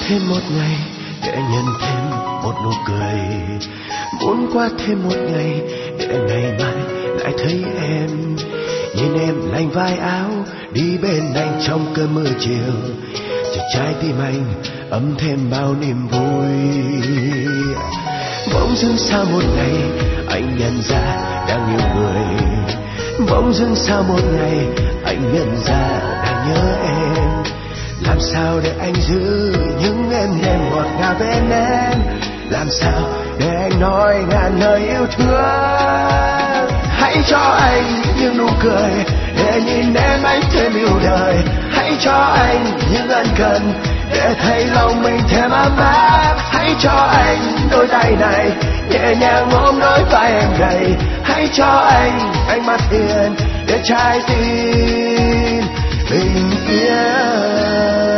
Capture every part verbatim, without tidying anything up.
thêm một ngày để nhận thêm một nụ cười, muốn qua thêm một ngày để ngày mai lại thấy em. Nhìn em lành vai áo đi bên anh trong cơn mưa chiều, chợt trái tim anh ấm thêm bao niềm vui. Bỗng dưng sau một ngày anh nhận ra đang yêu người, bỗng dưng sau một ngày anh nhận ra đang nhớ em. Làm sao để anh giữ những êm đềm ngọt ngào bên em, làm sao để anh nói ngàn lời yêu thương. Hãy cho anh những nụ cười để nhìn em anh thêm yêu đời, hãy cho anh những ân cần để thấy lòng mình thêm ấm áp. Hãy cho anh đôi tay này nhẹ nhàng ôm đôi vai em gầy, hãy cho anh ánh mắt hiền để trái tim bình yên.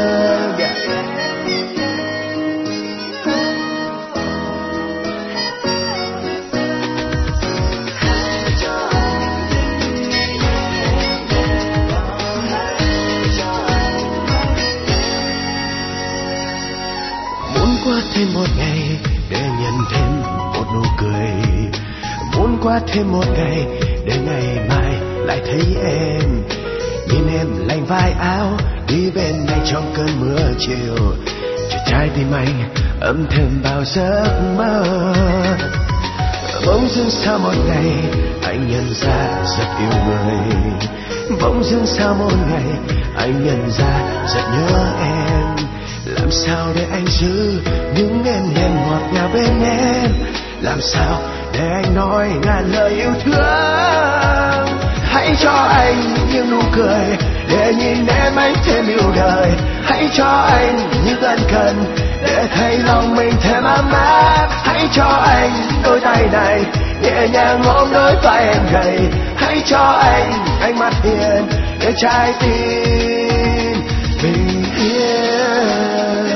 Qua thêm một ngày để nhận thêm một nụ cười, muốn qua thêm một ngày để ngày mai lại thấy em. Nhìn em lành vai áo đi bên anh trong cơn mưa chiều, cho trái tim anh ấm thêm bao giấc mơ. Bỗng dưng sau một ngày anh nhận ra rất yêu người, bỗng dưng sau một ngày anh nhận ra rất nhớ em. Làm sao để anh giữ những êm đềm ngọt ngào bên em, làm sao để anh nói ngàn lời yêu thương. Hãy cho anh những nụ cười để nhìn em anh thêm yêu đời, hãy cho anh những ân cần để thấy lòng mình thêm ấm áp. Hãy cho anh đôi tay này nhẹ nhàng ôm đôi vai em gầy, hãy cho anh ánh mắt hiền để trái tim bình yên.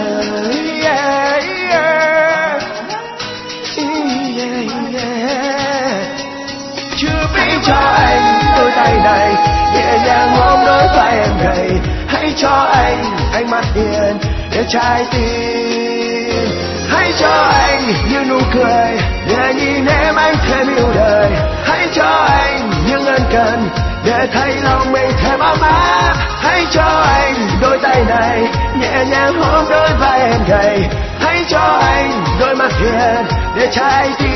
Cho anh đôi tay này nhẹ nhàng ôm đôi vai em gầy, hãy cho anh ánh mắt hiền để trái tim. Hãy cho anh những nụ cười để nhìn em anh thêm yêu đời, hãy cho anh những ân cần để thấy lòng mình thêm ấm áp. Hãy cho anh đôi tay này nhẹ nhàng ôm đôi vai em gầy, hãy cho anh đôi mắt hiền để trái tim